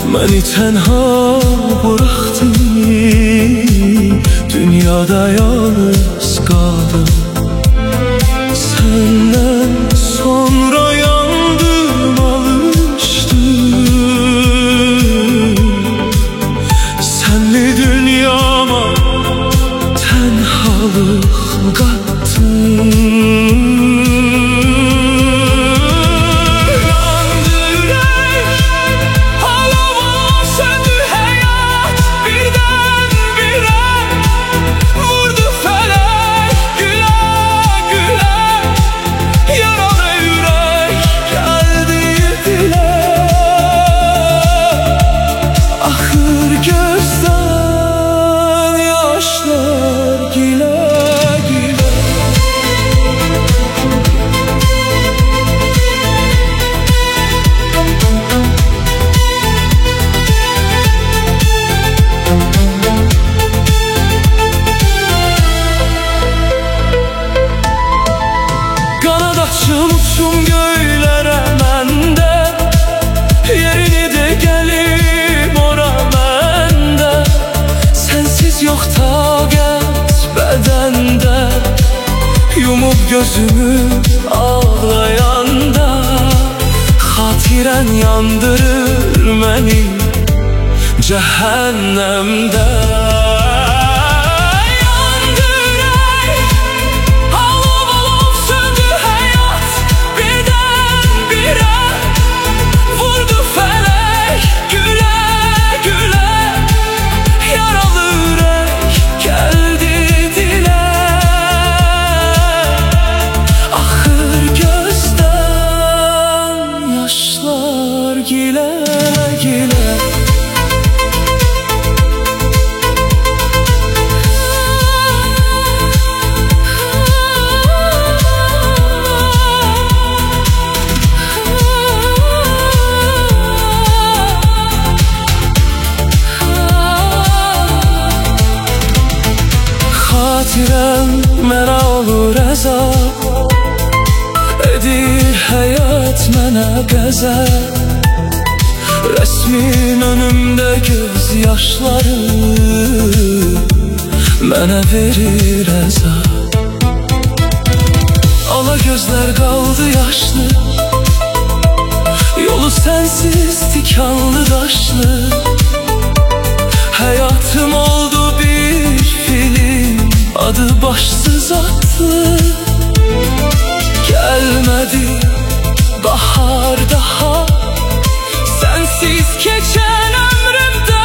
Məni tənha buraxdın, dünyada yalnız qaldım. Səndən sonra yandım, alışdım. Sənli dünyama tənhalıq qattın. Uçum göylərə məndə, yerini de gəlim ora məndə. Sənsiz yox taqət bədəndə, yumub gözümü ağlayanda. Xatirən yandırır məni cəhənnəmdə. Gile gile Xatirəm mənə olur əzab, edir həyat mənə qəzəb. Resmin önümdə göz yaşları mənə verir əzab. Ala gözlər qaldı yaşlı, yolu sənsiz tikanlı daşlı. Həyatım oldu bir film, adı başsız atlı. Gəlmədi bahar daha, sensiz geçen ömrümde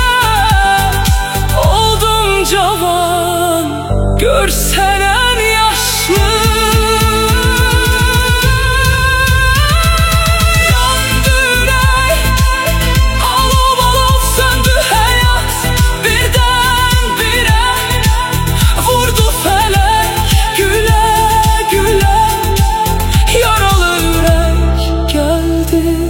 oldum cavan, görsen en yaşlı. Yandı yürek, alov alov söndü hayat, birdenbire vurdu felek güle güle. Yaralı yürek geldi